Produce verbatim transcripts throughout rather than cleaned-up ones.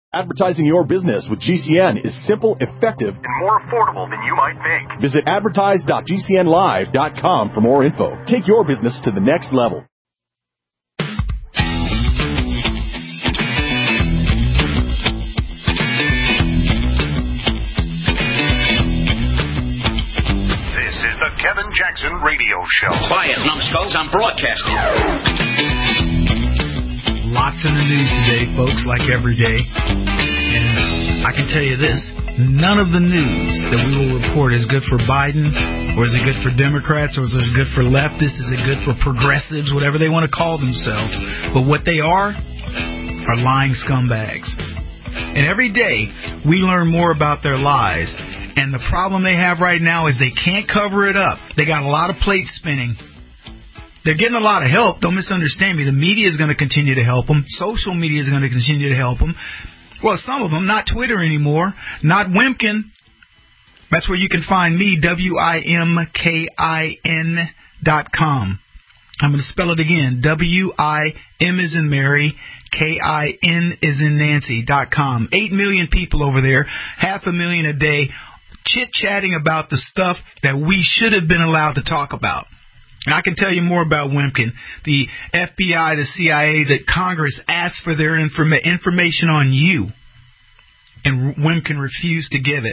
Advertising your business with G C N is simple, effective, and more affordable than you might think. Visit advertise dot g c n live dot com for more info. Take your business to the next level. This is the Kevin Jackson Radio Show. Quiet, numbskulls, I'm broadcasting. Lots in the news today, folks, like every day. And I can tell you this, none of the news that we will report is good for Biden, or is it good for Democrats, or is it good for leftists, is it good for progressives, whatever they want to call themselves. But what they are, are lying scumbags. And every day, we learn more about their lies. And the problem they have right now is they can't cover it up. They got a lot of plates spinning. They're getting a lot of help. Don't misunderstand me. The media is going to continue to help them. Social media is going to continue to help them. Well, some of them, not Twitter anymore, not Wimkin. That's where you can find me, W I M K I N dot com. I'm going to spell it again, W I M as in Mary, K I N as in Nancy, dot com. Eight million people over there, half a million a day, chit-chatting about the stuff that we should have been allowed to talk about. And I can tell you more about Wimkin, the F B I, the C I A, that Congress asked for their informa- information on you, and Wimkin refused to give it.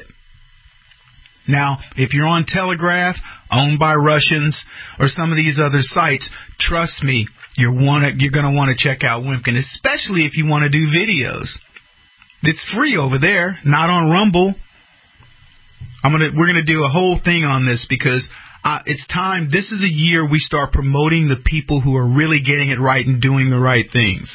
Now, if you're on Telegraph, owned by Russians, or some of these other sites, trust me, you're, wanna, you're going to want to check out Wimkin, especially if you want to do videos. It's free over there, not on Rumble. I'm gonna, we're going to do a whole thing on this because Uh, it's time. This is a year we start promoting the people who are really getting it right and doing the right things.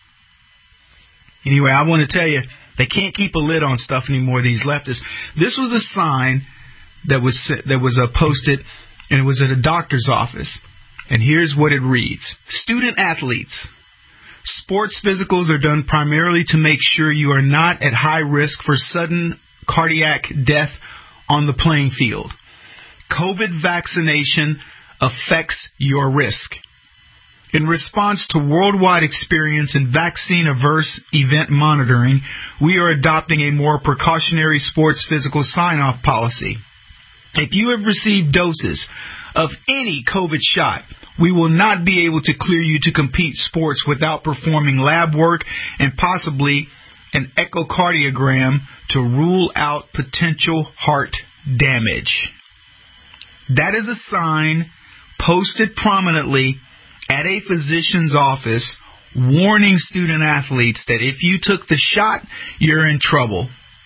Anyway, I want to tell you, they can't keep a lid on stuff anymore, these leftists. This was a sign that was that was uh, posted, and it was at a doctor's office. And here's what it reads. Student athletes. Sports physicals are done primarily to make sure you are not at high risk for sudden cardiac death on the playing field. COVID vaccination affects your risk. In response to worldwide experience in vaccine-averse event monitoring, we are adopting a more precautionary sports physical sign-off policy. If you have received doses of any COVID shot, we will not be able to clear you to compete sports without performing lab work and possibly an echocardiogram to rule out potential heart damage. That is a sign posted prominently at a physician's office warning student athletes that if you took the shot, you're in trouble.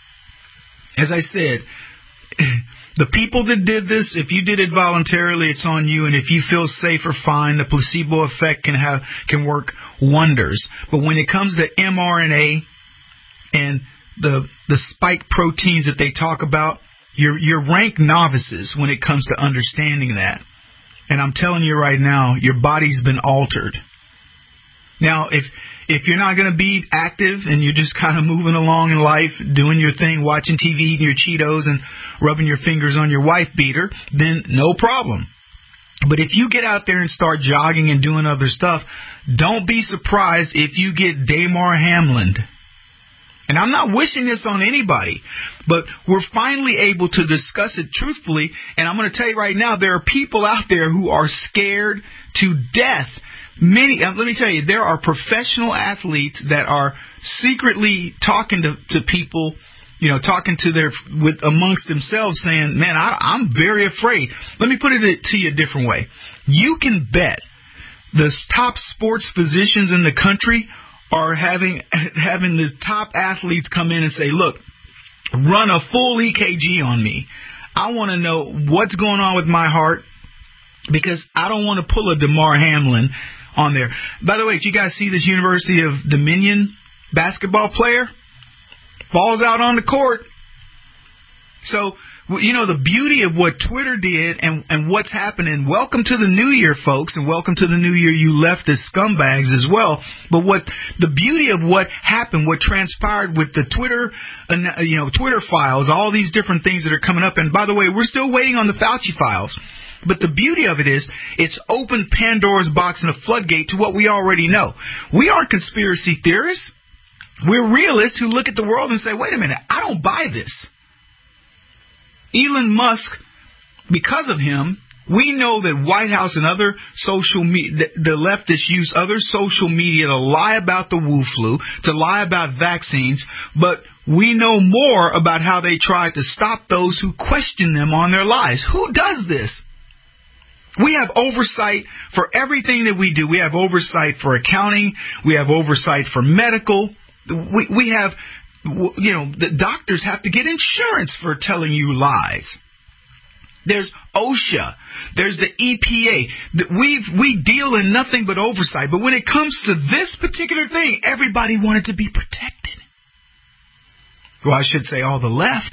As I said, the people that did this, if you did it voluntarily, it's on you. And if you feel safe or fine, the placebo effect can have can work wonders. But when it comes to M R N A and the the spike proteins that they talk about, You're, you're rank novices when it comes to understanding that. And I'm telling you right now, your body's been altered. Now, if if you're not going to be active and you're just kind of moving along in life, doing your thing, watching T V, eating your Cheetos, and rubbing your fingers on your wife beater, then no problem. But if you get out there and start jogging and doing other stuff, don't be surprised if you get Damar Hamlined. And I'm not wishing this on anybody, but we're finally able to discuss it truthfully. And I'm going to tell you right now, there are people out there who are scared to death. Many, uh, let me tell you, there are professional athletes that are secretly talking to, to people, you know, talking to their with amongst themselves, saying, "Man, I, I'm very afraid." Let me put it to you a different way. You can bet the top sports physicians in the country are having having the top athletes come in and say, "Look, run a full E K G on me. I want to know what's going on with my heart because I don't want to pull a Damar Hamlin on there." By the way, did you guys see this University of Dominion basketball player? Falls out on the court. So, you know, the beauty of what Twitter did and, and what's happening. Welcome to the new year, folks, and welcome to the new year, you leftist scumbags as well. But what the beauty of what happened, what transpired with the Twitter, you know, Twitter files, all these different things that are coming up. And by the way, we're still waiting on the Fauci files. But the beauty of it is it's opened Pandora's box and a floodgate to what we already know. We aren't conspiracy theorists. We're realists who look at the world and say, wait a minute, I don't buy this. Elon Musk, because of him, we know that White House and other social media, the, the leftists use other social media to lie about the Wu flu, to lie about vaccines, but we know more about how they try to stop those who question them on their lies. Who does this? We have oversight for everything that we do. We have oversight for accounting. We have oversight for medical. We, we have, you know, the doctors have to get insurance for telling you lies. There's OSHA. There's the E P A. We we deal in nothing but oversight. But when it comes to this particular thing, everybody wanted to be protected. Well, I should say all the left.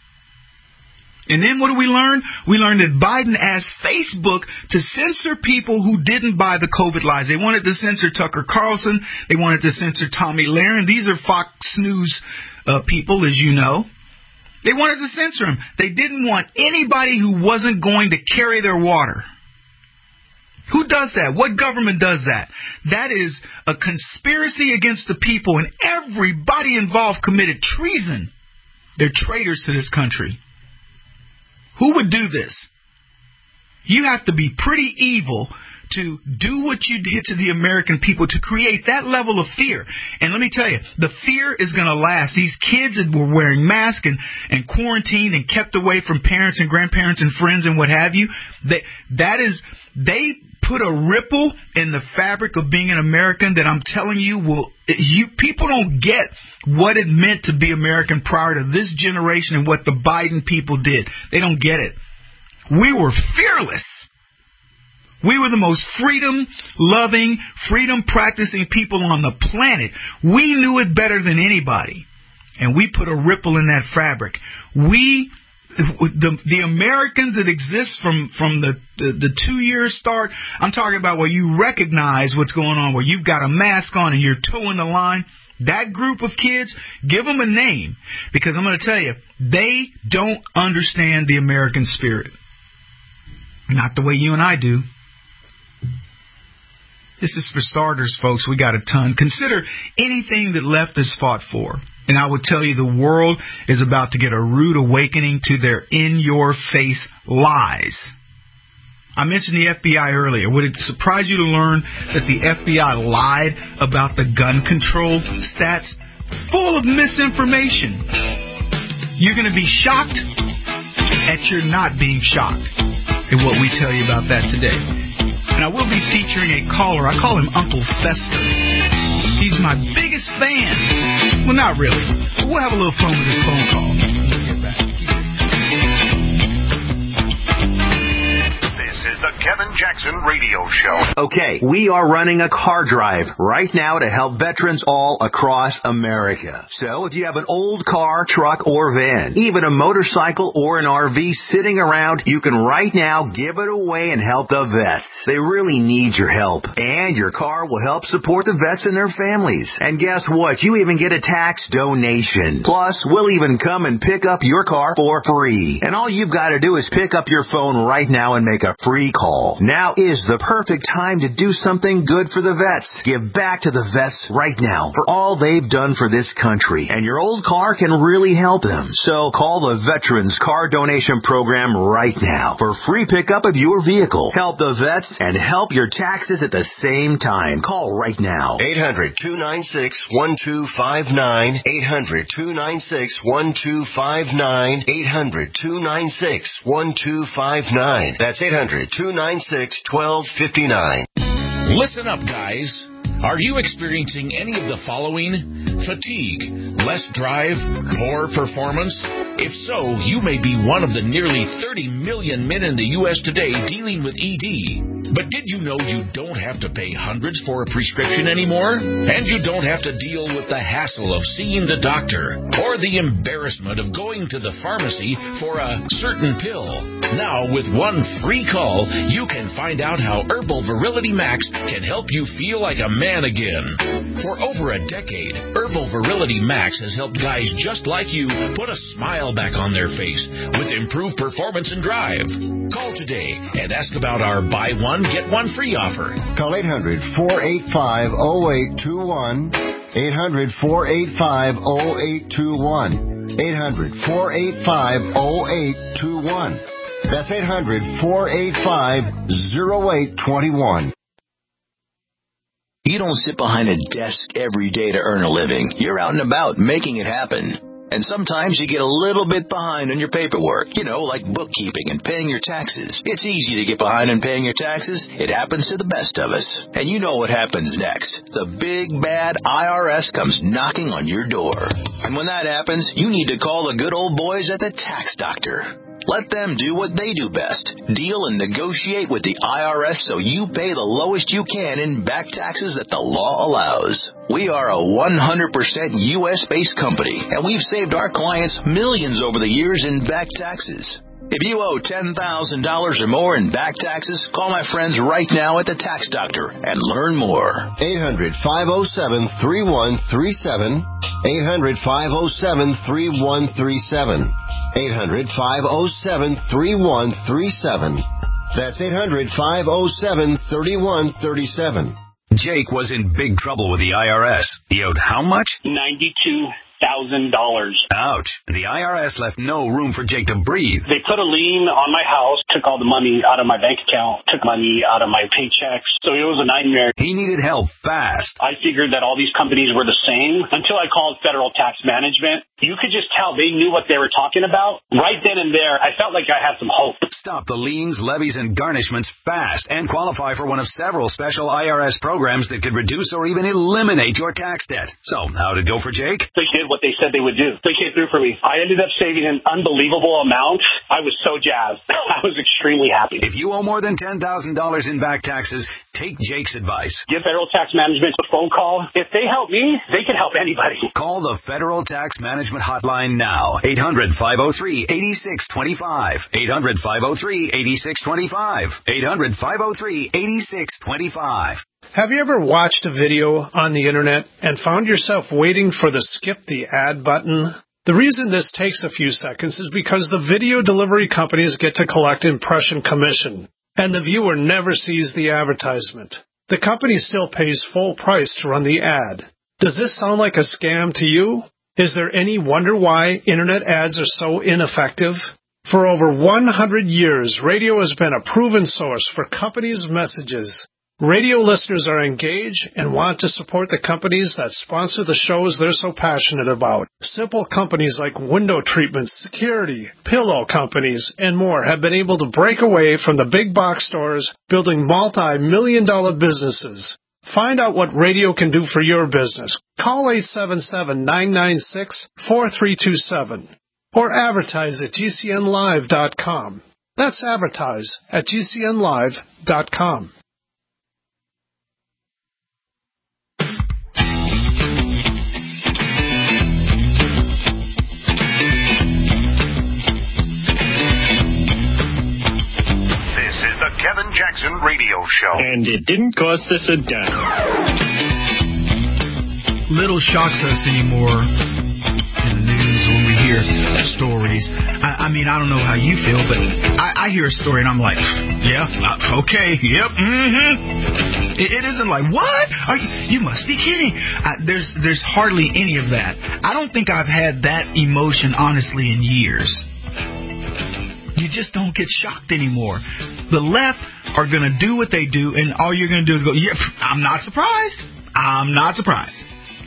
And then what do we learn? We learned that Biden asked Facebook to censor people who didn't buy the COVID lies. They wanted to censor Tucker Carlson. They wanted to censor Tommy Lahren. These are Fox News uh, people, as you know. They wanted to censor him. They didn't want anybody who wasn't going to carry their water. Who does that? What government does that? That is a conspiracy against the people, and everybody involved committed treason. They're traitors to this country. Who would do this? You have to be pretty evil to do what you did to the American people, to create that level of fear. And let me tell you, the fear is going to last. These kids that were wearing masks and, and quarantined and kept away from parents and grandparents and friends and what have you, they, that is, they put a ripple in the fabric of being an American that I'm telling you will, you people don't get what it meant to be American prior to this generation and what the Biden people did. They don't get it. We were fearless. We were the most freedom-loving, freedom-practicing people on the planet. We knew it better than anybody, and we put a ripple in that fabric. We, the the Americans that exist from, from the, the, the two-year start, I'm talking about where you recognize what's going on, where you've got a mask on and you're towing the line. That group of kids, give them a name, because I'm going to tell you, they don't understand the American spirit. Not the way you and I do. This is for starters, folks. We got a ton. Consider anything that leftists fought for. And I would tell you the world is about to get a rude awakening to their in-your-face lies. I mentioned the F B I earlier. Would it surprise you to learn that the F B I lied about the gun control stats? Full of misinformation. You're going to be shocked at your not being shocked at what we tell you about that today. And I will be featuring a caller. I call him Uncle Fester. He's my biggest fan. Well, not really. But we'll have a little fun with this phone call. We'll get back. This is the Kevin Jackson Radio Show. Okay, we are running a car drive right now to help veterans all across America. So if you have an old car, truck, or van, even a motorcycle or an R V sitting around, you can right now give it away and help the vets. They really need your help. And your car will help support the vets and their families. And guess what? You even get a tax donation. Plus, we'll even come and pick up your car for free. And all you've got to do is pick up your phone right now and make a free call. Now is the perfect time to do something good for the vets. Give back to the vets right now for all they've done for this country. And your old car can really help them. So call the Veterans Car Donation Program right now for free pickup of your vehicle. Help the vets and help your taxes at the same time. Call right now. eight hundred, two nine six, one two five nine. eight hundred, two nine six, one two five nine. eight hundred, two nine six, one two five nine. That's eight hundred, two nine six, one two five nine. Listen up, guys. Are you experiencing any of the following? Fatigue, less drive, poor performance? If so, you may be one of the nearly thirty million men in the U S today dealing with E D. But did you know you don't have to pay hundreds for a prescription anymore? And you don't have to deal with the hassle of seeing the doctor or the embarrassment of going to the pharmacy for a certain pill. Now, with one free call, you can find out how Herbal Virility Max can help you feel like a man again. For over a decade, Herbal Virility Max has helped guys just like you put a smile back on their face with improved performance and drive. Call today and ask about our buy one, get one free offer. Call eight hundred, four eight five, oh eight two one. eight hundred, four eight five, oh eight two one. eight hundred, four eight five, oh eight two one. That's eight hundred, four eight five, oh eight two one. You don't sit behind a desk every day to earn a living. You're out and about making it happen. And sometimes you get a little bit behind on your paperwork, you know, like bookkeeping and paying your taxes. It's easy to get behind on paying your taxes. It happens to the best of us. And you know what happens next. The big, bad I R S comes knocking on your door. And when that happens, you need to call the good old boys at the Tax Doctor. Let them do what they do best. Deal and negotiate with the I R S so you pay the lowest you can in back taxes that the law allows. We are a one hundred percent U S-based company, and we've saved our clients millions over the years in back taxes. If you owe ten thousand dollars or more in back taxes, call my friends right now at the Tax Doctor and learn more. eight hundred, five oh seven, three one three seven. eight hundred, five oh seven, three one three seven. eight hundred, five oh seven, three one three seven. That's eight hundred, five oh seven, three one three seven. Jake was in big trouble with the I R S. He owed how much? ninety-two thousand dollars. Ouch. The I R S left no room for Jake to breathe. They put a lien on my house, took all the money out of my bank account, took money out of my paychecks. So it was a nightmare. He needed help fast. I figured that all these companies were the same until I called Federal Tax Management. You could just tell they knew what they were talking about. Right then and there, I felt like I had some hope. Stop the liens, levies, and garnishments fast and qualify for one of several special I R S programs that could reduce or even eliminate your tax debt. So, how'd it go for Jake? They did what they said they would do. They came through for me. I ended up saving an unbelievable amount. I was so jazzed. I was extremely happy. If you owe more than ten thousand dollars in back taxes, take Jake's advice. Give Federal Tax Management a phone call. If they help me, they can help anybody. Call the Federal Tax Management Hotline now. eight hundred, five oh three, eight six two five. eight hundred, five oh three, eight six two five. eight hundred, five oh three, eight six two five. Have you ever watched a video on the internet and found yourself waiting for the skip the ad button? The reason this takes a few seconds is because the video delivery companies get to collect impression commission, and the viewer never sees the advertisement. The company still pays full price to run the ad. Does this sound like a scam to you? Is there any wonder why internet ads are so ineffective? For over one hundred years, radio has been a proven source for companies' messages. Radio listeners are engaged and want to support the companies that sponsor the shows they're so passionate about. Simple companies like window treatments, security, pillow companies, and more have been able to break away from the big box stores, building multi-million dollar businesses. Find out what radio can do for your business. Call eight seven seven, nine nine six, four three two seven or advertise at G C N live dot com. That's advertise at G C N live dot com. Kevin Jackson Radio Show. And it didn't cost us a dime. Little shocks us anymore in the news when we hear stories. I, I mean, I don't know how you feel, but I, I hear a story and I'm like, yeah, uh, okay, yep, mm-hmm. It, it isn't like, what? Are you, you must be kidding. I, there's, there's hardly any of that. I don't think I've had that emotion, honestly, in years. You just don't get shocked anymore. The left are going to do what they do, and all you're going to do is go, yeah, I'm not surprised. I'm not surprised.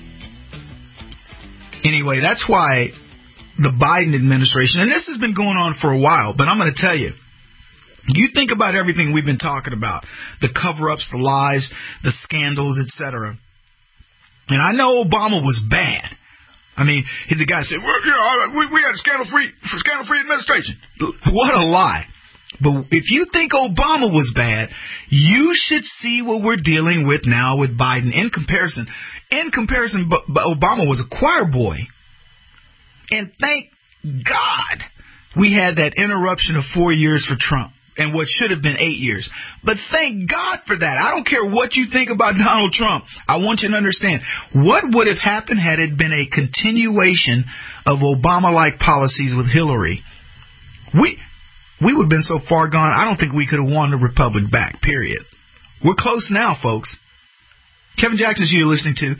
Anyway, that's why the Biden administration, and this has been going on for a while, but I'm going to tell you, you think about everything we've been talking about, the cover-ups, the lies, the scandals, et cetera. And I know Obama was bad. I mean, the guy said, well, you know, we, we had a scandal-free, scandal-free administration. What a lie. But if you think Obama was bad, you should see what we're dealing with now with Biden in comparison. In comparison, but, but Obama was a choir boy. And thank God we had that interruption of four years for Trump and what should have been eight years. But thank God for that. I don't care what you think about Donald Trump. I want you to understand what would have happened had it been a continuation of Obama-like policies with Hillary. We we would have been so far gone, I don't think we could have won the Republic back, period. We're close now, folks. Kevin Jackson, you're listening to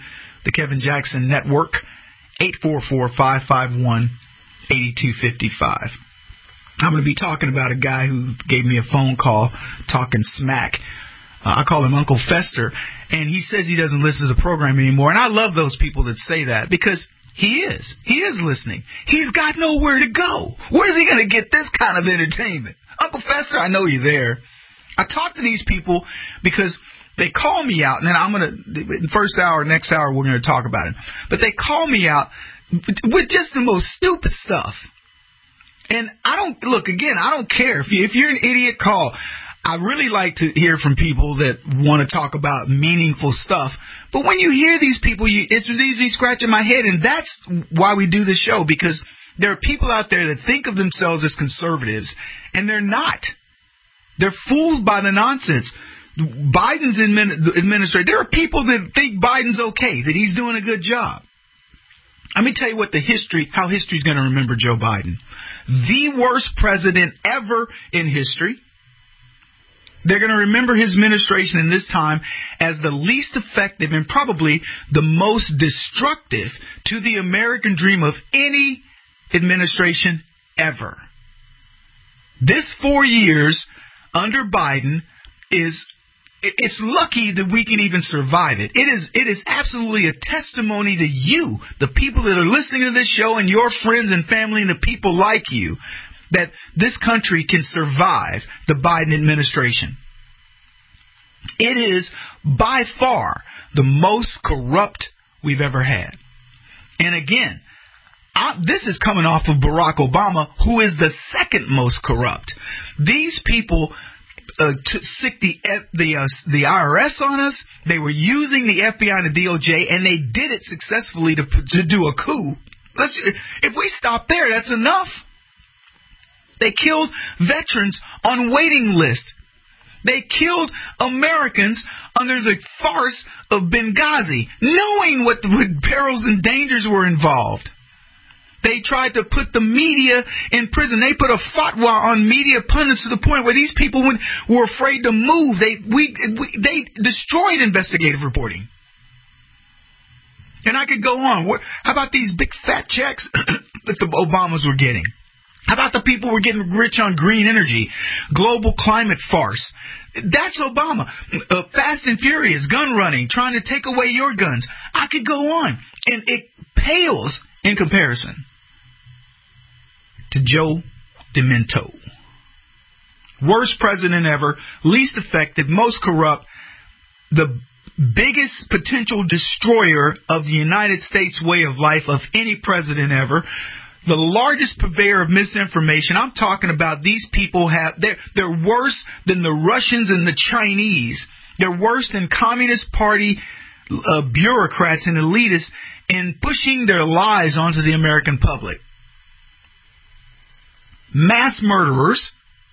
the Kevin Jackson Network, eight four four, five five one, eight two five five. I'm going to be talking about a guy who gave me a phone call talking smack. Uh, I call him Uncle Fester, and he says he doesn't listen to the program anymore. And I love those people that say that because he is. He is listening. He's got nowhere to go. Where's he going to get this kind of entertainment? Uncle Fester, I know you're there. I talk to these people because they call me out, and then I'm going to, in the first hour, next hour, we're going to talk about it. But they call me out with just the most stupid stuff. And I don't, look, again, I don't care. If, you, if you're an idiot, call. I really like to hear from people that want to talk about meaningful stuff. But when you hear these people, you, it's easy scratching my head. And that's why we do the show, because there are people out there that think of themselves as conservatives, and they're not. They're fooled by the nonsense. Biden's admin, administration, there are people that think Biden's okay, that he's doing a good job. Let me tell you what the history, how history's going to remember Joe Biden. The worst president ever in history. They're going to remember his administration in this time as the least effective and probably the most destructive to the American dream of any administration ever. This four years under Biden is, it's lucky that we can even survive it. It is, it is absolutely a testimony to you, the people that are listening to this show, and your friends and family and the people like you, that this country can survive the Biden administration. It is by far the most corrupt we've ever had. And again, I, this is coming off of Barack Obama, who is the second most corrupt. These people uh, to sick the the uh, the I R S on us. They were using the F B I and the D O J, and they did it successfully to to do a coup. Let's, if we stop there, that's enough. They killed veterans on waiting lists. They killed Americans under the farce of Benghazi, knowing what the perils and dangers were involved. They tried to put the media in prison. They put a fatwa on media pundits to the point where these people were afraid to move. They we, we they destroyed investigative reporting. And I could go on. How about these big fat checks that the Obamas were getting? How about the people who were getting rich on green energy, global climate farce? That's Obama. Uh, Fast and Furious, gun running, trying to take away your guns. I could go on. And it pales in comparison to Joe Demento. Worst president ever, least effective, most corrupt, the biggest potential destroyer of the United States way of life of any president ever. The largest purveyor of misinformation. I'm talking about these people have, they're, they're worse than the Russians and the Chinese. They're worse than Communist Party uh, bureaucrats and elitists in pushing their lies onto the American public. Mass murderers.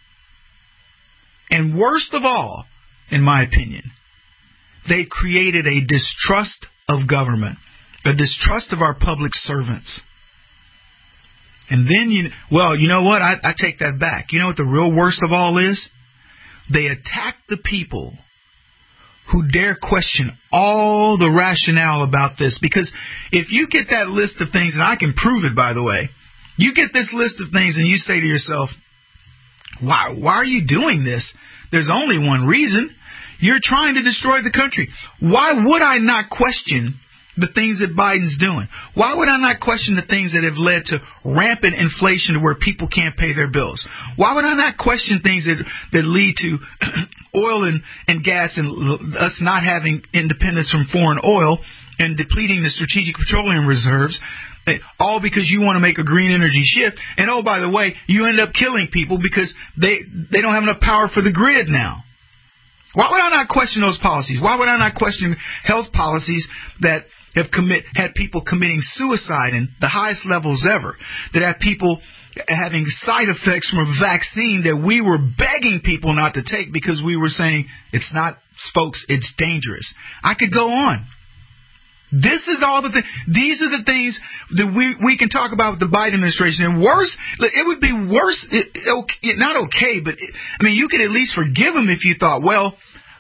And worst of all, in my opinion, they created a distrust of government, a distrust of our public servants. And then, you well, you know what? I, I take that back. You know what the real worst of all is? They attack the people who dare question all the rationale about this. Because if you get that list of things, and I can prove it, by the way, you get this list of things and you say to yourself, why, why are you doing this? There's only one reason. You're trying to destroy the country. Why would I not question the things that Biden's doing? Why would I not question the things that have led to rampant inflation to where people can't pay their bills? Why would I not question things that, that lead to oil and, and gas and us not having independence from foreign oil and depleting the strategic petroleum reserves, all because you want to make a green energy shift? And oh, by the way, you end up killing people because they, they don't have enough power for the grid now. Why would I not question those policies? Why would I not question health policies that have commit had people committing suicide in the highest levels ever, that have people having side effects from a vaccine that we were begging people not to take because we were saying it's not, folks, it's dangerous. I could go on. This is all the things. These are the things that we we can talk about with the Biden administration. And worse, it would be worse, it, okay, not okay, but it, I mean, you could at least forgive them if you thought, well,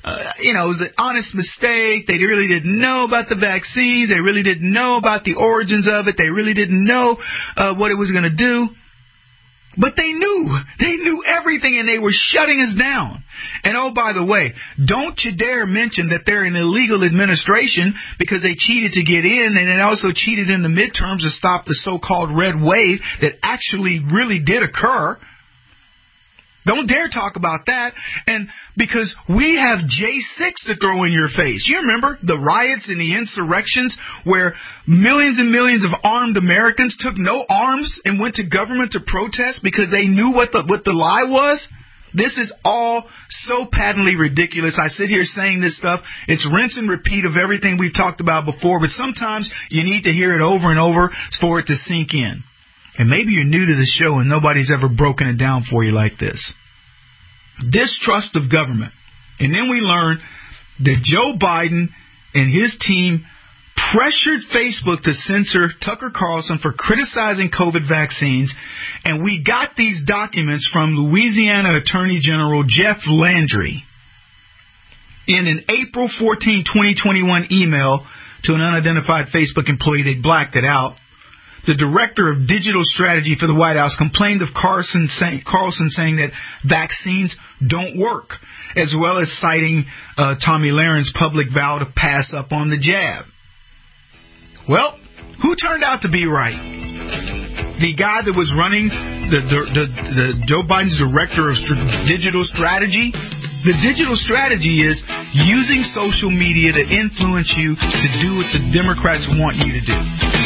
uh, you know, it was an honest mistake. They really didn't know about the vaccines. They really didn't know about the origins of it. They really didn't know uh, what it was going to do. But they knew. They knew everything, and they were shutting us down. And, oh, by the way, don't you dare mention that they're an illegal administration because they cheated to get in, and they also cheated in the midterms to stop the so-called red wave that actually really did occur. Don't dare talk about that. And because we have J six to throw in your face. You remember the riots and the insurrections where millions and millions of armed Americans took no arms and went to government to protest because they knew what the what the lie was? This is all so patently ridiculous. I sit here saying this stuff. It's rinse and repeat of everything we've talked about before, but sometimes you need to hear it over and over for it to sink in. And maybe you're new to the show and nobody's ever broken it down for you like this. Distrust of government. And then we learn that Joe Biden and his team pressured Facebook to censor Tucker Carlson for criticizing COVID vaccines. And we got these documents from Louisiana Attorney General Jeff Landry in an April fourteenth, twenty twenty-one email to an unidentified Facebook employee. They blacked it out. The director of digital strategy for the White House complained of Carlson saying, Carlson saying that vaccines don't work, as well as citing uh, Tomi Lahren's public vow to pass up on the jab. Well, who turned out to be right? The guy that was running the, the, the, the Joe Biden's director of st- digital strategy? The digital strategy is using social media to influence you to do what the Democrats want you to do.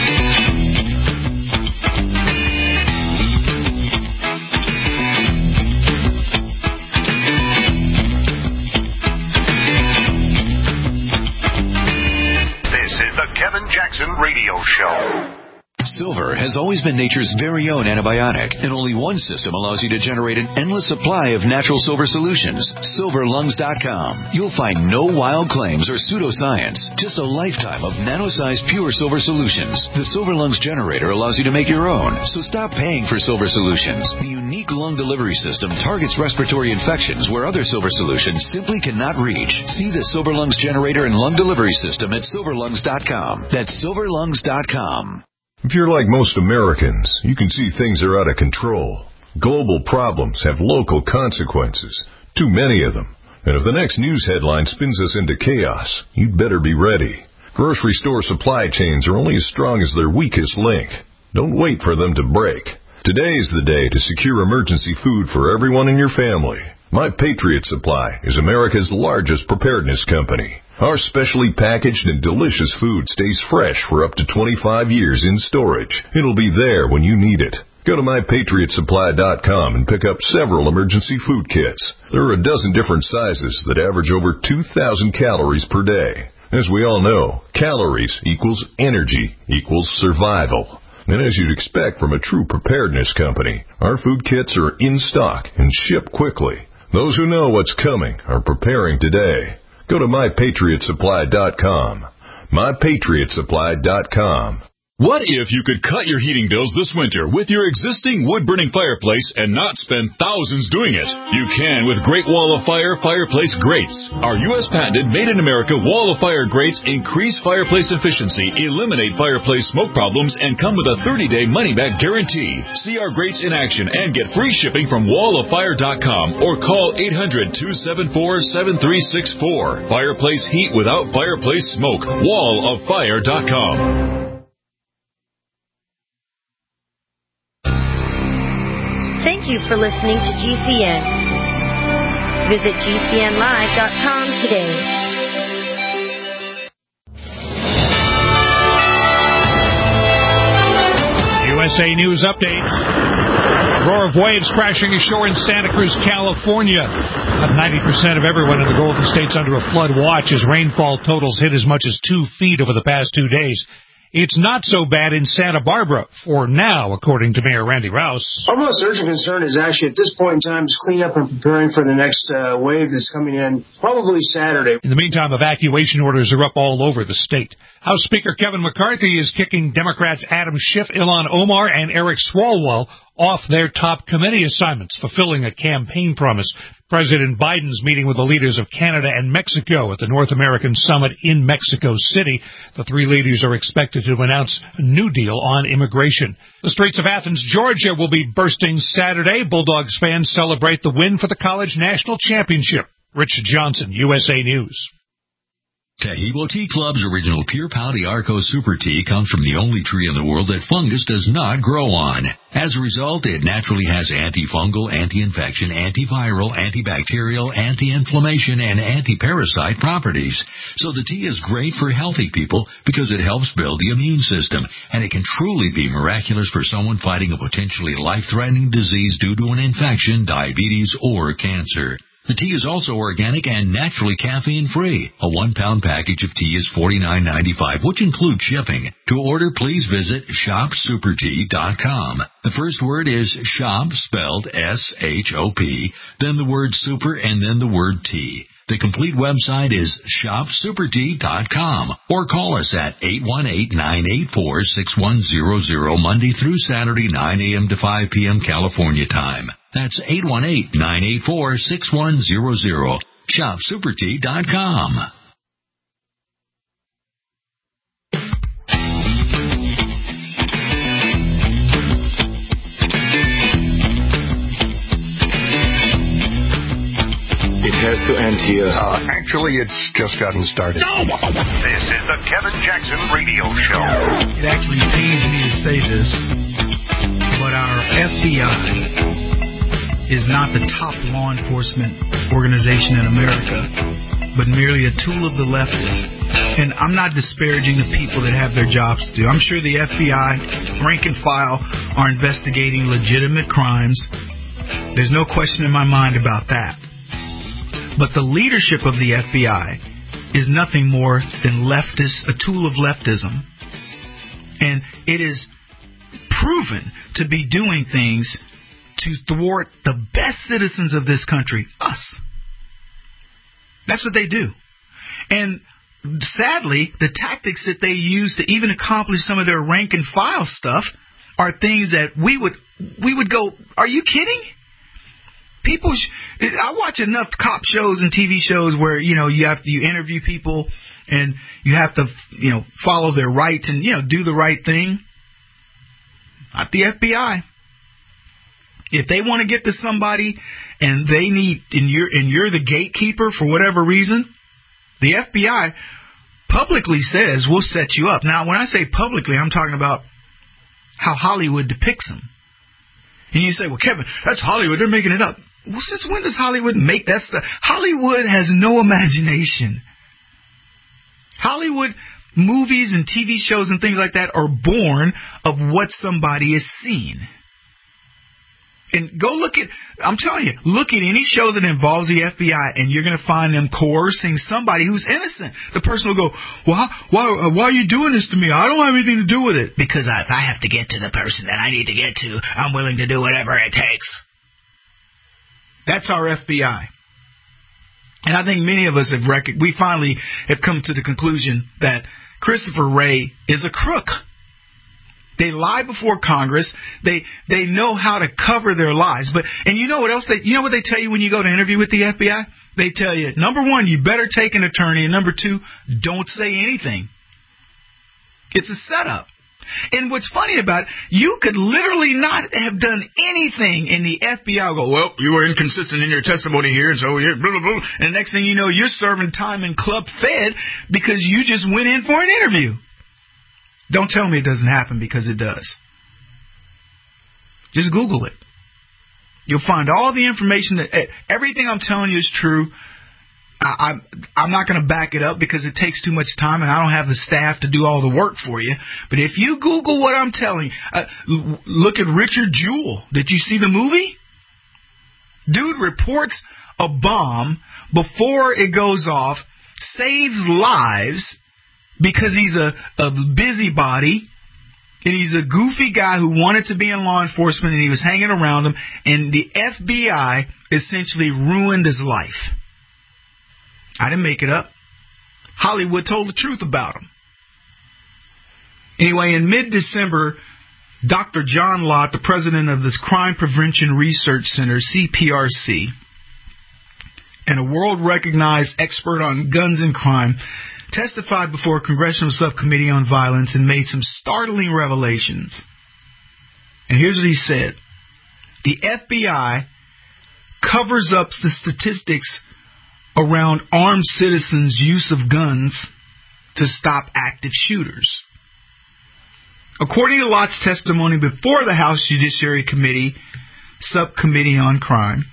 Kevin Jackson Radio Show. Silver has always been nature's very own antibiotic, and only one system allows you to generate an endless supply of natural silver solutions. silver lungs dot com. You'll find no wild claims or pseudoscience, just a lifetime of nano-sized pure silver solutions. The Silver Lungs generator allows you to make your own, so stop paying for silver solutions. The unique lung delivery system targets respiratory infections where other silver solutions simply cannot reach. See the Silver Lungs generator and lung delivery system at silver lungs dot com. That's silver lungs dot com. If you're like most Americans, you can see things are out of control. Global problems have local consequences, too many of them. And if the next news headline spins us into chaos, you'd better be ready. Grocery store supply chains are only as strong as their weakest link. Don't wait for them to break. Today is the day to secure emergency food for everyone in your family. My Patriot Supply is America's largest preparedness company. Our specially packaged and delicious food stays fresh for up to twenty-five years in storage. It'll be there when you need it. Go to my patriot supply dot com and pick up several emergency food kits. There are a dozen different sizes that average over two thousand calories per day. As we all know, calories equals energy equals survival. And as you'd expect from a true preparedness company, our food kits are in stock and ship quickly. Those who know what's coming are preparing today. Go to my patriot supply dot com. my patriot supply dot com. What if you could cut your heating bills this winter with your existing wood-burning fireplace and not spend thousands doing it? You can with Great Wall of Fire Fireplace Grates. Our U S patented made-in-America Wall of Fire grates increase fireplace efficiency, eliminate fireplace smoke problems, and come with a thirty-day money-back guarantee. See our grates in action and get free shipping from wall of fire dot com or call eight hundred, two seven four, seven three six four. Fireplace heat without fireplace smoke. wall of fire dot com. Thank you for listening to G C N. Visit G C N live dot com today. U S A News Update. Roar of waves crashing ashore in Santa Cruz, California. About ninety percent of everyone in the Golden State's under a flood watch as rainfall totals hit as much as two feet over the past two days. It's not so bad in Santa Barbara for now, according to Mayor Randy Rouse. Our most urgent concern is actually at this point in time is clean up and preparing for the next uh, wave that's coming in probably Saturday. In the meantime, evacuation orders are up all over the state. House Speaker Kevin McCarthy is kicking Democrats Adam Schiff, Ilhan Omar, and Eric Swalwell off their top committee assignments, fulfilling a campaign promise. President Biden's meeting with the leaders of Canada and Mexico at the North American Summit in Mexico City. The three leaders are expected to announce a new deal on immigration. The streets of Athens, Georgia will be bursting Saturday. Bulldogs fans celebrate the win for the college national championship. Rich Johnson, U S A News. Tahibo Tea Club's original Pure Pau Arco Super Tea comes from the only tree in the world that fungus does not grow on. As a result, it naturally has antifungal, anti-infection, antiviral, antibacterial, anti-inflammation, and anti-parasite properties. So the tea is great for healthy people because it helps build the immune system, and it can truly be miraculous for someone fighting a potentially life-threatening disease due to an infection, diabetes, or cancer. The tea is also organic and naturally caffeine-free. A one-pound package of tea is forty-nine ninety-five, which includes shipping. To order, please visit shop super tea dot com. The first word is shop, spelled S H O P, then the word super, and then the word tea. The complete website is shop super tea dot com, or call us at eight one eight, nine eight four, six one zero zero Monday through Saturday, nine a.m. to five p.m. California time. That's eight one eight, nine eight four, six one zero zero. shop super tea dot com. It has to end here. Uh, actually, it's just gotten started. No! This is the Kevin Jackson Radio Show. It actually pains me to say this, but our F B I is not the top law enforcement organization in America, but merely a tool of the leftists. And I'm not disparaging the people that have their jobs to do. I'm sure the F B I, rank and file, are investigating legitimate crimes. There's no question in my mind about that. But the leadership of the F B I is nothing more than leftist, a tool of leftism. And it is proven to be doing things to thwart the best citizens of this country, us. That's what they do. And sadly, the tactics that they use to even accomplish some of their rank and file stuff are things that we would we would go, are you kidding? People, sh- I watch enough cop shows and T V shows where, you know, you have to, you interview people and you have to, you know, follow their rights and, you know, do the right thing. Not the F B I. If they want to get to somebody and they need, and you're, and you're the gatekeeper for whatever reason, the F B I publicly says we'll set you up. Now, when I say publicly, I'm talking about how Hollywood depicts them. And you say, well, Kevin, that's Hollywood. They're making it up. Well, since when does Hollywood make that stuff? Hollywood has no imagination. Hollywood movies and T V shows and things like that are born of what somebody has seen. And go look at, I'm telling you, look at any show that involves the F B I, and you're going to find them coercing somebody who's innocent. The person will go, well, why, why are you doing this to me? I don't have anything to do with it. Because if I have to get to the person that I need to get to, I'm willing to do whatever it takes. That's our F B I. And I think many of us have rec- we finally have come to the conclusion that Christopher Wray is a crook. They lie before Congress. They they know how to cover their lies. But and you know what else? They you know what they tell you when you go to interview with the F B I? They tell you, number one, you better take an attorney, and number two, don't say anything. It's a setup. And what's funny about it, you could literally not have done anything, and the F B I will go, well, you were inconsistent in your testimony here, and so yeah, blah, blah, blah. And the next thing you know, you're serving time in Club Fed because you just went in for an interview. Don't tell me it doesn't happen, because it does. Just Google it. You'll find all the information that everything I'm telling you is true. I, I'm I'm not going to back it up because it takes too much time, and I don't have the staff to do all the work for you. But if you Google what I'm telling you, uh, look at Richard Jewell. Did you see the movie? Dude reports a bomb before it goes off, saves lives because he's a, a busybody, and he's a goofy guy who wanted to be in law enforcement, and he was hanging around them, and the F B I essentially ruined his life. I didn't make it up. Hollywood told the truth about him. Anyway, in mid-December, Doctor John Lott, the president of this Crime Prevention Research Center, C P R C, and a world-recognized expert on guns and crime, testified before a congressional subcommittee on violence and made some startling revelations. And here's what he said. The F B I covers up the statistics around armed citizens' use of guns to stop active shooters. According to Lott's testimony before the House Judiciary Committee Subcommittee on Crime,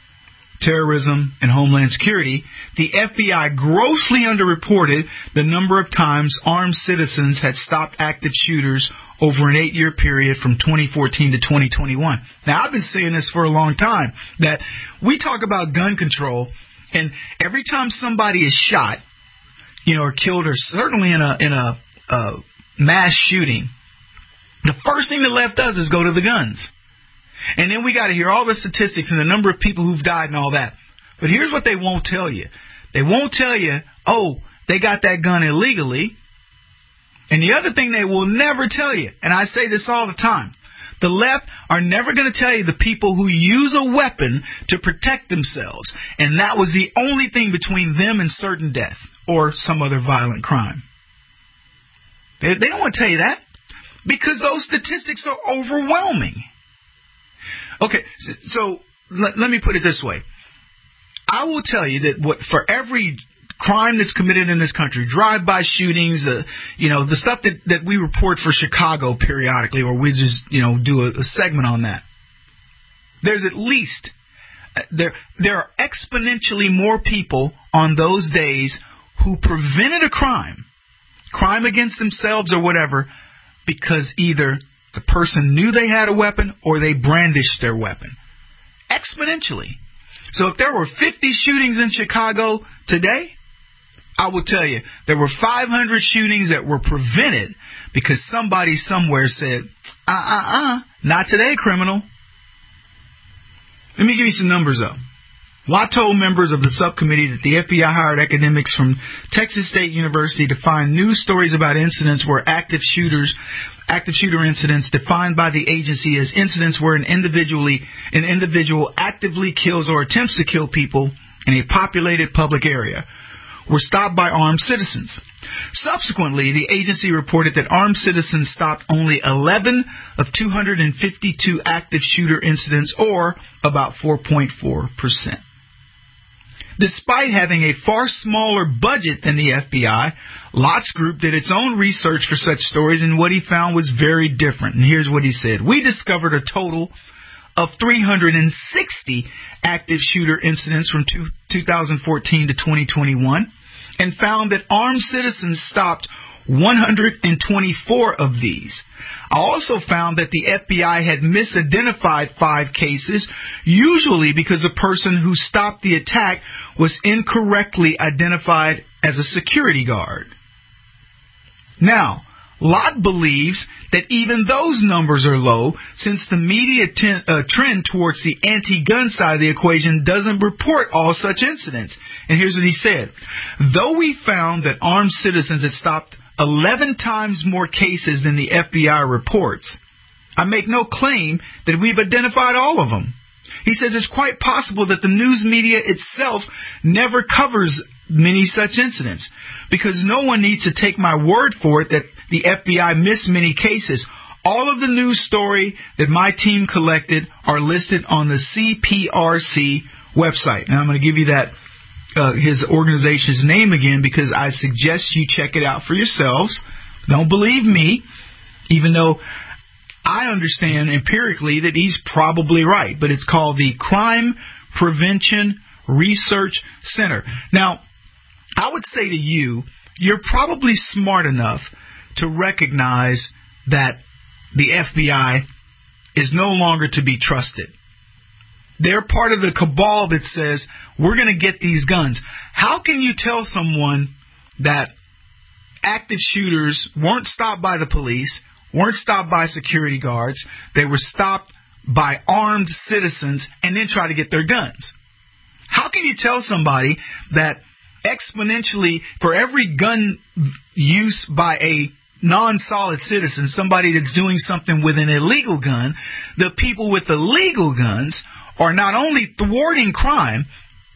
Terrorism, and Homeland Security, the F B I grossly underreported the number of times armed citizens had stopped active shooters over an eight-year period from twenty fourteen to twenty twenty-one. Now, I've been saying this for a long time, that we talk about gun control, and every time somebody is shot, you know, or killed, or certainly in a in a, a mass shooting, the first thing the left does is go to the guns. And then we got to hear all the statistics and the number of people who've died and all that. But here's what they won't tell you. They won't tell you, oh, they got that gun illegally. And the other thing they will never tell you, and I say this all the time, the left are never going to tell you the people who use a weapon to protect themselves. And that was the only thing between them and certain death or some other violent crime. They, they don't want to tell you that because those statistics are overwhelming. Okay, so, so let, let me put it this way. I will tell you that what for every crime that's committed in this country, drive-by shootings, uh, you know, the stuff that, that we report for Chicago periodically, or we just, you know, do a, a segment on that, there's at least, uh, there there are exponentially more people on those days who prevented a crime, crime against themselves or whatever, because either the person knew they had a weapon or they brandished their weapon. Exponentially. So if there were fifty shootings in Chicago today, I will tell you, there were five hundred shootings that were prevented because somebody somewhere said, uh-uh-uh, not today, criminal. Let me give you some numbers, though. Lott told members of the subcommittee that the F B I hired academics from Texas State University to find news stories about incidents where active shooters, active shooter incidents defined by the agency as incidents where an individually, an individual actively kills or attempts to kill people in a populated public area, were stopped by armed citizens. Subsequently, the agency reported that armed citizens stopped only eleven of two hundred fifty-two active shooter incidents, or about four point four percent. Despite having a far smaller budget than the F B I, Lott's group did its own research for such stories, and what he found was very different. And here's what he said. We discovered a total of three hundred sixty active shooter incidents from two thousand fourteen to twenty twenty-one, and found that armed citizens stopped one hundred twenty-four of these. I also found that the F B I had misidentified five cases, usually because the person who stopped the attack was incorrectly identified as a security guard. Now, Lott believes that even those numbers are low, since the media ten, uh, trend towards the anti-gun side of the equation doesn't report all such incidents. And here's what he said. Though we found that armed citizens had stopped eleven times more cases than the F B I reports, I make no claim that we've identified all of them. He says it's quite possible that the news media itself never covers many such incidents, because no one needs to take my word for it that the F B I missed many cases. All of the news story that my team collected are listed on the C P R C website. Now I'm going to give you that uh, his organization's name again, because I suggest you check it out for yourselves. Don't believe me, even though I understand empirically that he's probably right. But it's called the Crime Prevention Research Center. Now, I would say to you, you're probably smart enough to recognize that the F B I is no longer to be trusted. They're part of the cabal that says, we're going to get these guns. How can you tell someone that active shooters weren't stopped by the police, weren't stopped by security guards, they were stopped by armed citizens, and then try to get their guns? How can you tell somebody that exponentially, for every gun use by a non-solid citizen, somebody that's doing something with an illegal gun, the people with the legal guns are not only thwarting crime,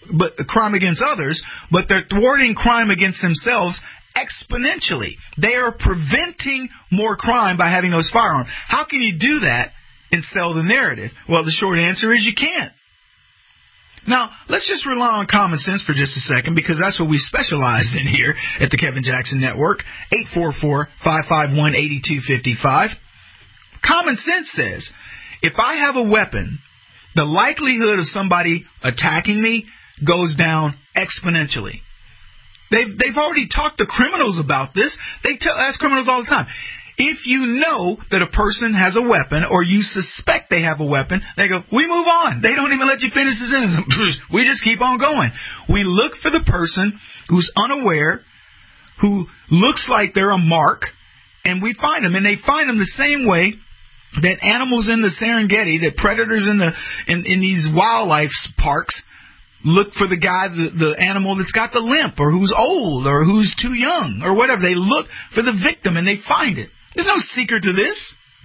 but crime against others, but they're thwarting crime against themselves exponentially. They are preventing more crime by having those firearms. How can you do that and sell the narrative? Well, the short answer is you can't. Now, let's just rely on common sense for just a second, because that's what we specialize in here at the Kevin Jackson Network. eight four four, five five one, eight two five five. Common sense says, if I have a weapon, the likelihood of somebody attacking me goes down exponentially. They've, they've already talked to criminals about this. They tell, ask criminals all the time. If you know that a person has a weapon or you suspect they have a weapon, they go, we move on. They don't even let you finish the sentence. We just keep on going. We look for the person who's unaware, who looks like they're a mark, and we find them. And they find them the same way that animals in the Serengeti, that predators in the in, in these wildlife parks, look for the guy, the, the animal that's got the limp, or who's old, or who's too young, or whatever. They look for the victim, and they find it. There's no secret to this.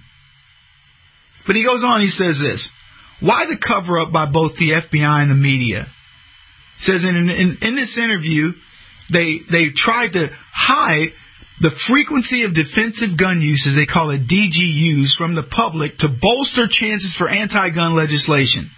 But he goes on, he says this. Why the cover-up by both the F B I and the media? He says in, in, in this interview, they, they tried to hide the frequency of defensive gun use, as they call it, D G Us, from the public to bolster chances for anti-gun legislation.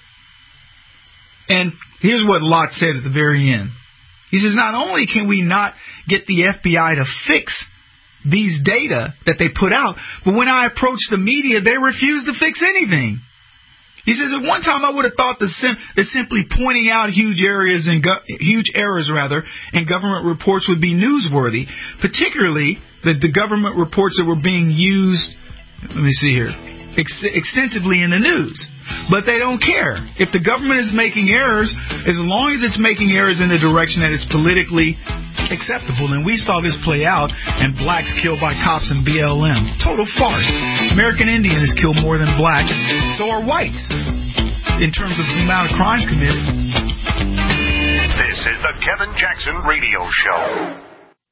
And here's what Lott said at the very end. He says, not only can we not get the F B I to fix these data that they put out, but when I approach the media, they refuse to fix anything. He says, at one time I would have thought that, sim- that simply pointing out huge areas and go- huge errors rather in government reports would be newsworthy, particularly the, the government reports that were being used, let me see here, ex- extensively in the news. But they don't care. If the government is making errors, as long as it's making errors in the direction that it's politically acceptable. And we saw this play out, and blacks killed by cops in B L M. Total farce. American Indian is killed more than blacks. So are whites, in terms of the amount of crime committed. This is the Kevin Jackson Radio Show.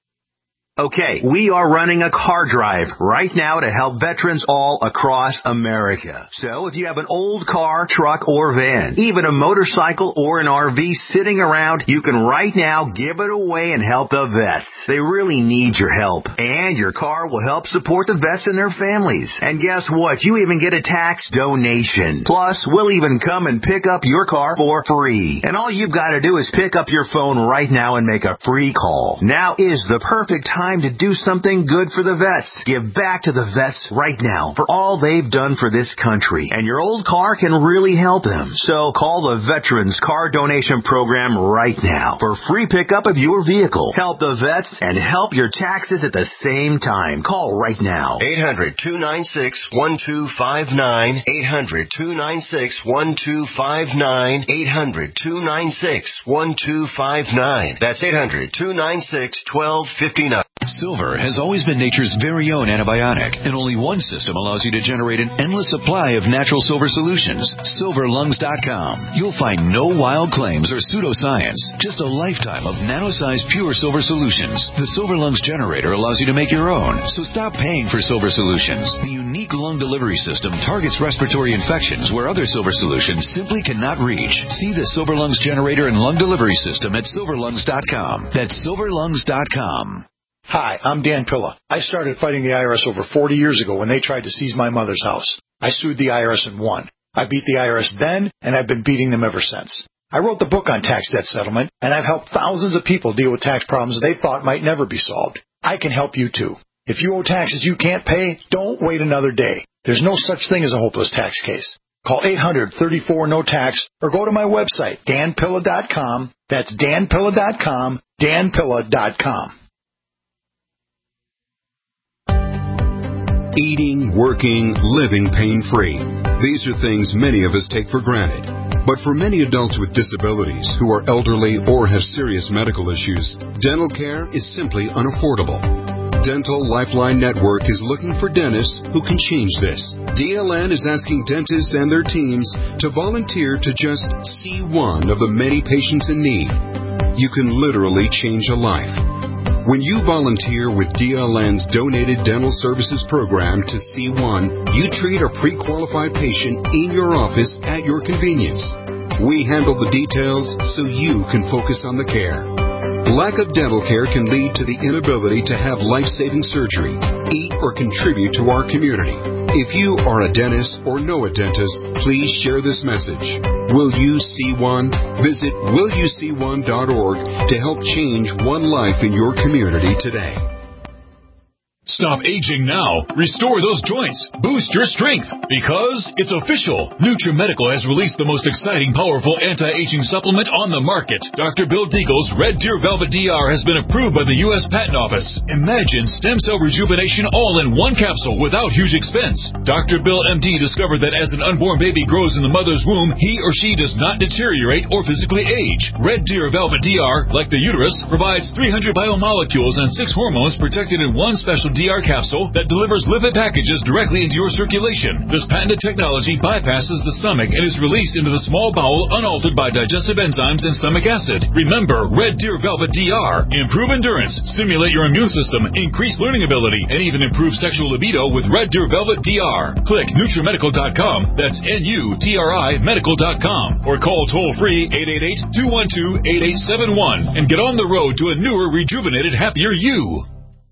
Okay, we are running a car drive right now to help veterans all across America. So if you have an old car, truck, or van, even a motorcycle or an R V sitting around, you can right now give it away and help the vets. They really need your help. And your car will help support the vets and their families. And guess what? You even get a tax donation. Plus, we'll even come and pick up your car for free. And all you've got to do is pick up your phone right now and make a free call. Now is the perfect time to do something good for the vets. Give back to the vets right now for all they've done for this country. And your old car can really help them. So call the Veterans Car Donation Program right now for free pickup of your vehicle. Help the vets and help your taxes at the same time. Call right now. eight hundred, two nine six, one two five nine. eight hundred, two nine six, one two five nine. eight hundred, two nine six, one two five nine. That's eight hundred, two nine six, one two five nine. Silver has always been nature's very own antibiotic, and only one system allows you to generate an endless supply of natural silver solutions. silver lungs dot com. You'll find no wild claims or pseudoscience, just a lifetime of nano-sized pure silver solutions. The Silver Lungs generator allows you to make your own, so stop paying for silver solutions. The unique lung delivery system targets respiratory infections where other silver solutions simply cannot reach. See the Silver Lungs generator and lung delivery system at silver lungs dot com. That's silver lungs dot com. Hi, I'm Dan Pilla. I started fighting the I R S over forty years ago when they tried to seize my mother's house. I sued the I R S and won. I beat the I R S then, and I've been beating them ever since. I wrote the book on tax debt settlement, and I've helped thousands of people deal with tax problems they thought might never be solved. I can help you too. If you owe taxes you can't pay, don't wait another day. There's no such thing as a hopeless tax case. Call eight hundred, thirty-four, no tax or go to my website, dan pilla dot com. That's dan pilla dot com, dan pilla dot com. Eating, working, living pain-free. These are things many of us take for granted. But for many adults with disabilities who are elderly or have serious medical issues, dental care is simply unaffordable. Dental Lifeline Network is looking for dentists who can change this. D L N is asking dentists and their teams to volunteer to just see one of the many patients in need. You can literally change a life. When you volunteer with D L N's Donated Dental Services Program to C one, you treat a pre-qualified patient in your office at your convenience. We handle the details so you can focus on the care. Lack of dental care can lead to the inability to have life-saving surgery, eat, or contribute to our community. If you are a dentist or know a dentist, please share this message. Will you see one? Visit will you see one dot org to help change one life in your community today. Stop aging now. Restore those joints. Boost your strength. Because it's official. NutriMedical has released the most exciting, powerful anti-aging supplement on the market. Doctor Bill Deagle's Red Deer Velvet D R has been approved by the U S Patent Office. Imagine stem cell rejuvenation all in one capsule without huge expense. Doctor Bill M D discovered that as an unborn baby grows in the mother's womb, he or she does not deteriorate or physically age. Red Deer Velvet D R, like the uterus, provides three hundred biomolecules and six hormones protected in one special D R capsule that delivers lipid packages directly into your circulation. This patented technology bypasses the stomach and is released into the small bowel unaltered by digestive enzymes and stomach acid. Remember, Red Deer Velvet D R. Improve endurance, stimulate your immune system, increase learning ability, and even improve sexual libido with Red Deer Velvet D R. Click NutriMedical dot com. That's N U T R I medical dot com. Or call toll-free eight eight eight, two one two, eight eight seven one and get on the road to a newer, rejuvenated, happier you.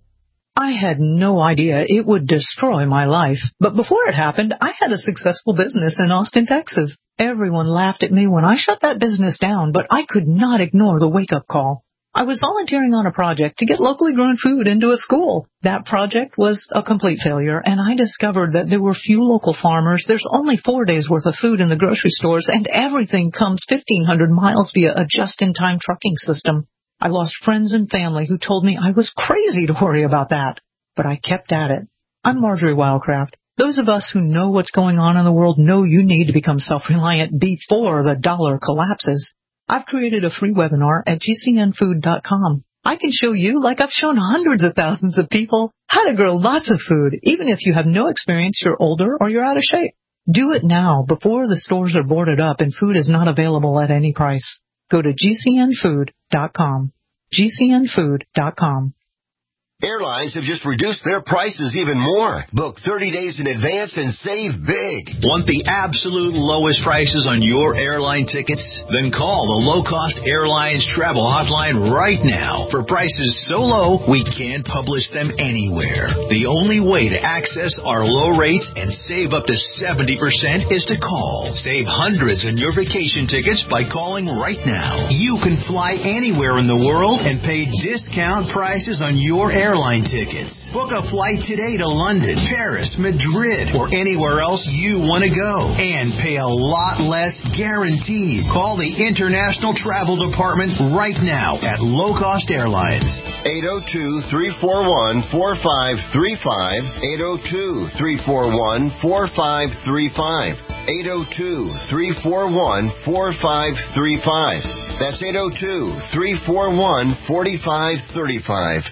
I had no idea it would destroy my life. But before it happened, I had a successful business in Austin, Texas. Everyone laughed at me when I shut that business down, but I could not ignore the wake-up call. I was volunteering on a project to get locally grown food into a school. That project was a complete failure, and I discovered that there were few local farmers. There's only four days' worth of food in the grocery stores, and everything comes fifteen hundred miles via a just-in-time trucking system. I lost friends and family who told me I was crazy to worry about that. But I kept at it. I'm Marjorie Wildcraft. Those of us who know what's going on in the world know you need to become self-reliant before the dollar collapses. I've created a free webinar at G C N food dot com. I can show you, like I've shown hundreds of thousands of people, how to grow lots of food, even if you have no experience, you're older, or you're out of shape. Do it now before the stores are boarded up and food is not available at any price. Go to G C N food dot com. G C N food dot com. Airlines have just reduced their prices even more. Book thirty days in advance and save big. Want the absolute lowest prices on your airline tickets? Then call the Low Cost Airlines Travel Hotline right now. For prices so low, we can't publish them anywhere. The only way to access our low rates and save up to seventy percent is to call. Save hundreds on your vacation tickets by calling right now. You can fly anywhere in the world and pay discount prices on your airline airline tickets. Book a flight today to London, Paris, Madrid, or anywhere else you want to go. And pay a lot less guaranteed. Call the International Travel Department right now at Low Cost Airlines. eight oh two, three four one, four five three five. eight oh two, three four one, four five three five. eight oh two, three four one, four five three five. That's eight oh two, three four one, four five three five.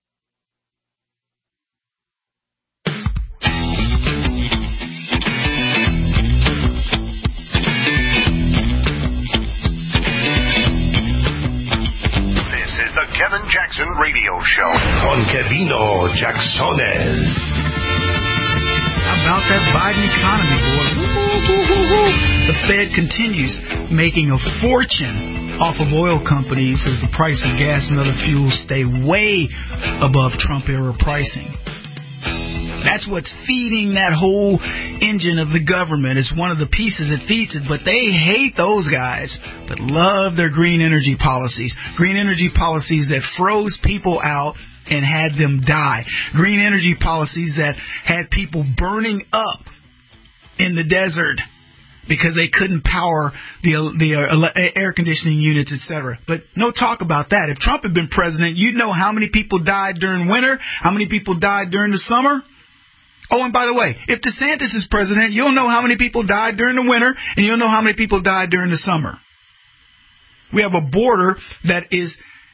The Kevin Jackson Radio Show on Kevino Jacksones. How about that Biden economy, boy? Woo, woo, woo, woo. The Fed continues making a fortune off of oil companies as the price of gas and other fuels stay way above Trump-era pricing. That's what's feeding that whole engine of the government. It's one of the pieces that feeds it, but they hate those guys, but love their green energy policies. Green energy policies that froze people out and had them die. Green energy policies that had people burning up in the desert because they couldn't power the the uh, air conditioning units, et cetera. But no talk about that. If Trump had been president, you'd know how many people died during winter, how many people died during the summer. Oh, and by the way, if DeSantis is president, you'll know how many people died during the winter, and you'll know how many people died during the summer. We have a border that is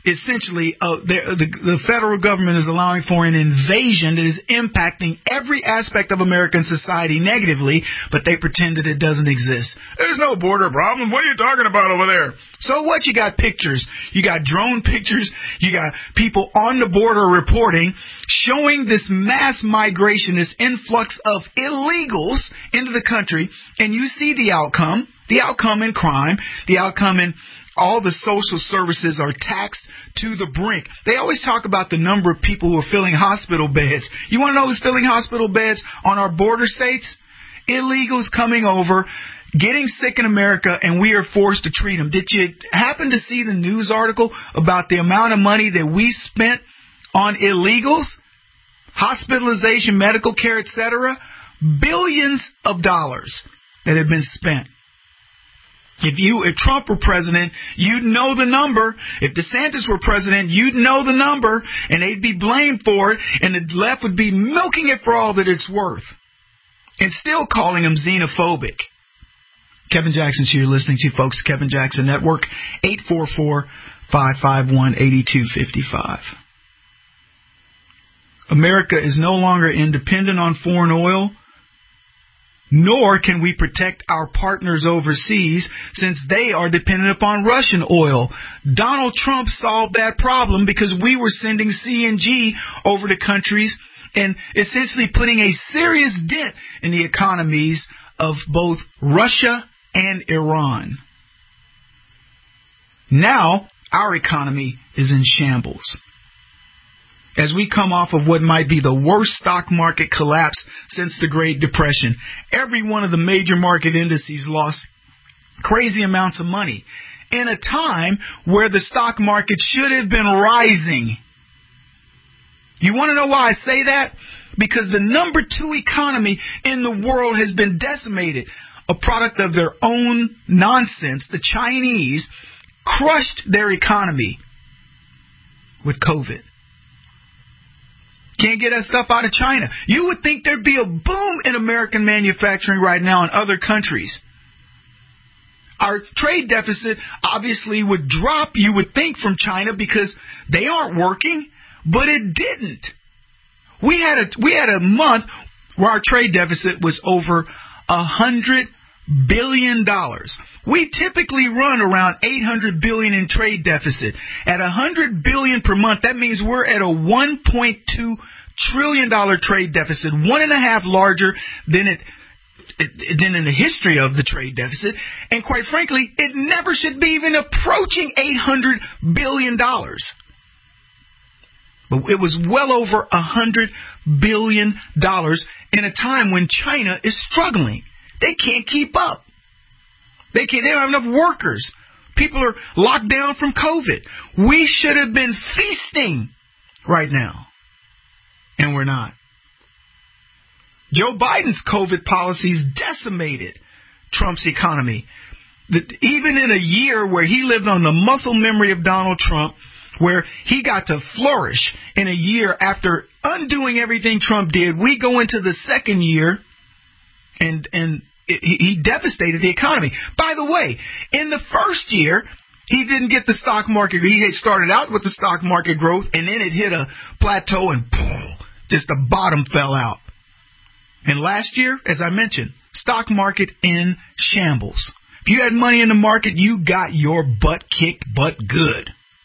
essentially, uh, the, the, the federal government is allowing for an invasion that is impacting every aspect of American society negatively, but they pretend that it doesn't exist. There's no border problem. What are you talking about over there? So what? You got pictures. You got drone pictures. You got people on the border reporting, showing this mass migration, this influx of illegals into the country, and you see the outcome, the outcome in crime, the outcome in all the social services are taxed to the brink. They always talk about the number of people who are filling hospital beds. You want to know who's filling hospital beds on our border states? Illegals coming over, getting sick in America, and we are forced to treat them. Did you happen to see the news article about the amount of money that we spent on illegals? Hospitalization, medical care, et cetera? Billions of dollars that have been spent. If you, if Trump were president, you'd know the number. If DeSantis were president, you'd know the number, and they'd be blamed for it, and the left would be milking it for all that it's worth, and still calling him xenophobic. Kevin Jackson's here, listening to, folks, Kevin Jackson Network, eight four four, five five one, eight two five five. America is no longer independent on foreign oil, nor can we protect our partners overseas since they are dependent upon Russian oil. Donald Trump solved that problem because we were sending C N G over to countries and essentially putting a serious dent in the economies of both Russia and Iran. Now, our economy is in shambles. As we come off of what might be the worst stock market collapse since the Great Depression, every one of the major market indices lost crazy amounts of money in a time where the stock market should have been rising. You want to know why I say that? Because the number two economy in the world has been decimated. A product of their own nonsense. The Chinese crushed their economy with COVID. Can't get that stuff out of China. You would think there'd be a boom in American manufacturing right now in other countries. Our trade deficit obviously would drop, you would think, from China because they aren't working, but it didn't. We had a we had a month where our trade deficit was over a hundred billion dollars. We typically run around eight hundred billion in trade deficit. At a hundred billion per month, that means we're at a one point two trillion dollar trade deficit, one and a half larger than it, it than in the history of the trade deficit. And quite frankly, it never should be even approaching eight hundred billion dollars. But it was well over a hundred billion dollars in a time when China is struggling. They can't keep up. They can't. They don't have enough workers. People are locked down from COVID. We should have been feasting right now, and we're not. Joe Biden's COVID policies decimated Trump's economy. Even in a year where he lived on the muscle memory of Donald Trump, where he got to flourish in a year after undoing everything Trump did, we go into the second year and and he devastated the economy. By the way, in the first year, he didn't get the stock market. He had started out with the stock market growth, and then it hit a plateau, and just the bottom fell out. And last year, as I mentioned, stock market in shambles. If you had money in the market, you got your butt kicked, but good.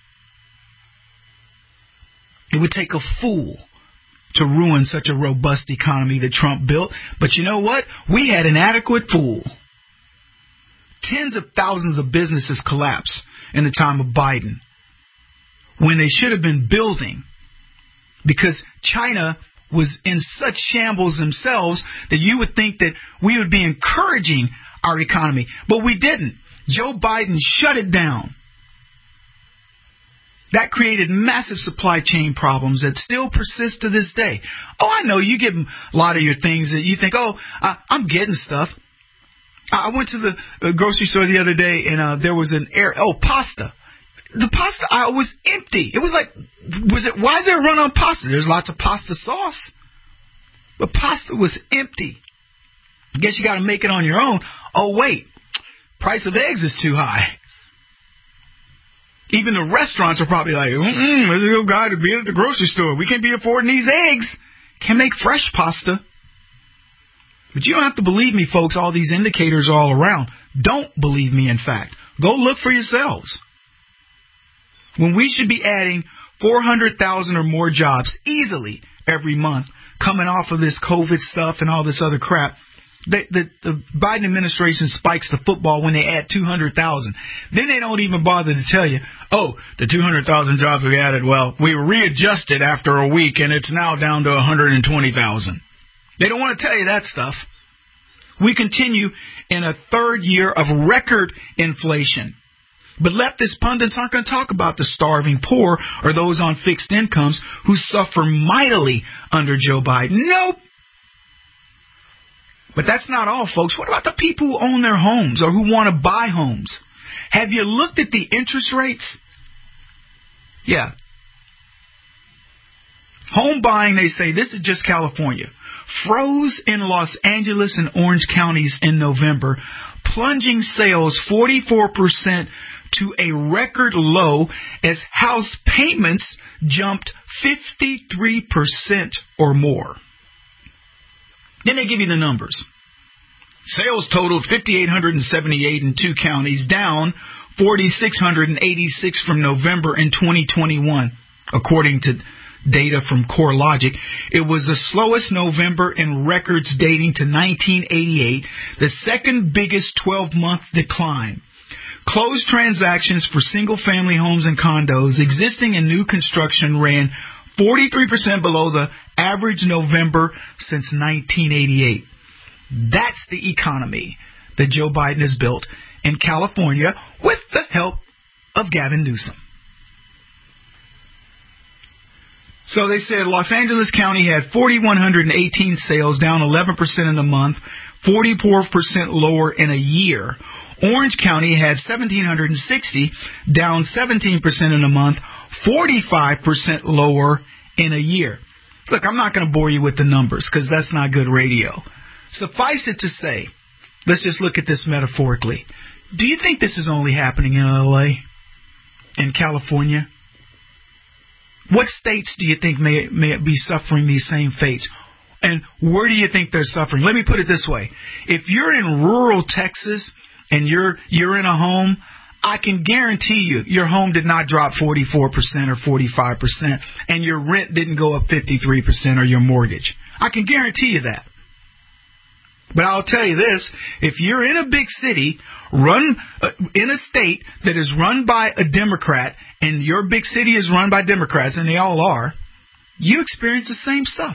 It would take a fool to ruin such a robust economy that Trump built. But you know what? We had an adequate fool. Tens of thousands of businesses collapsed in the time of Biden when they should have been building, because China was in such shambles themselves that you would think that we would be encouraging our economy. But we didn't. Joe Biden shut it down. That created massive supply chain problems that still persist to this day. Oh, I know you get a lot of your things that you think, oh, I, I'm getting stuff. I went to the grocery store the other day, and uh, there was an air. Oh, pasta. The pasta aisle was empty. It was like, was it? Why is there a run on pasta? There's lots of pasta sauce, but pasta was empty. I guess you got to make it on your own. Oh, wait, price of eggs is too high. Even the restaurants are probably like, mm-mm, there's a little guy to be at the grocery store. We can't be affording these eggs. Can't make fresh pasta. But you don't have to believe me, folks. All these indicators are all around. Don't believe me, in fact. Go look for yourselves. When we should be adding four hundred thousand or more jobs easily every month coming off of this COVID stuff and all this other crap, the, the, the Biden administration spikes the football when they add two hundred thousand. Then they don't even bother to tell you, oh, the two hundred thousand jobs we added, well, we readjusted after a week and it's now down to one hundred twenty thousand. They don't want to tell you that stuff. We continue in a third year of record inflation. But leftist pundits aren't going to talk about the starving poor or those on fixed incomes who suffer mightily under Joe Biden. Nope. But that's not all, folks. What about the people who own their homes or who want to buy homes? Have you looked at the interest rates? Yeah. Home buying, they say, this is just California, froze in Los Angeles and Orange counties in November, plunging sales forty-four percent to a record low as house payments jumped fifty-three percent or more. Then they give you the numbers. Sales totaled five thousand eight hundred seventy-eight in two counties, down four thousand six hundred eighty-six from November in twenty twenty-one, according to data from CoreLogic. It was the slowest November in records dating to nineteen eighty-eight, the second biggest twelve-month decline. Closed transactions for single-family homes and condos, existing and new construction, ran forty-three percent below the average November since nineteen eighty-eight. That's the economy that Joe Biden has built in California with the help of Gavin Newsom. So they said Los Angeles County had four thousand one hundred eighteen sales, down eleven percent in a month, forty-four percent lower in a year. Orange County had one thousand seven hundred sixty, down seventeen percent in a month, forty-five percent lower in a year. Look, I'm not going to bore you with the numbers because that's not good radio. Suffice it to say, let's just look at this metaphorically. Do you think this is only happening in L A, in California? What states do you think may, may be suffering these same fates? And where do you think they're suffering? Let me put it this way. If you're in rural Texas and you're you're in a home, I can guarantee you your home did not drop forty-four percent or forty-five percent, and your rent didn't go up fifty-three percent or your mortgage. I can guarantee you that. But I'll tell you this, if you're in a big city, run uh, in a state that is run by a Democrat, and your big city is run by Democrats, and they all are, you experience the same stuff.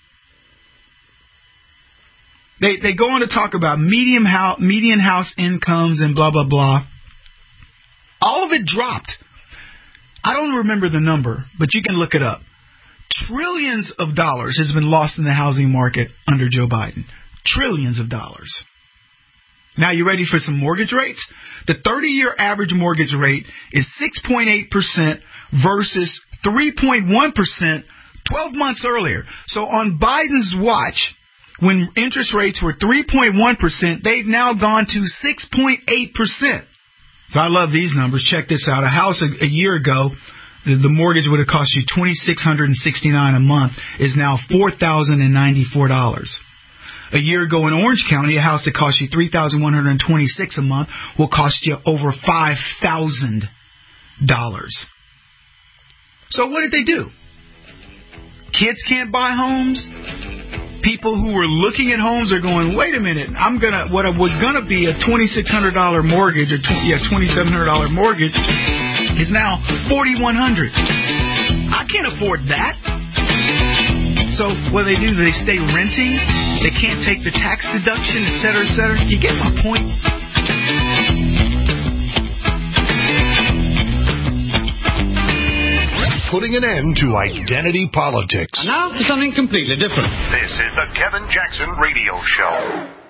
They they go on to talk about median house, median house incomes and blah, blah, blah. All of it dropped. I don't remember the number, but you can look it up. Trillions of dollars has been lost in the housing market under Joe Biden. Trillions of dollars. Now, you ready for some mortgage rates? The thirty-year average mortgage rate is six point eight percent versus three point one percent twelve months earlier. So on Biden's watch, when interest rates were three point one percent, they've now gone to six point eight percent. So I love these numbers. Check this out. A house a, a year ago, the, the mortgage would have cost you two thousand six hundred sixty-nine dollars a month, is now four thousand ninety-four dollars. A year ago in Orange County, a house that cost you three thousand one hundred twenty-six dollars a month will cost you over five thousand dollars. So what did they do? Kids can't buy homes. People who were looking at homes are going, wait a minute, I'm gonna what was gonna be a twenty-six hundred dollars mortgage or yeah, twenty-seven hundred dollars mortgage is now forty-one hundred dollars. I can't afford that. So what they do, they stay renting. They can't take the tax deduction, et cetera, et cetera. You get my point? Putting an end to identity politics. And now for something completely different. This is the Kevin Jackson Radio Show.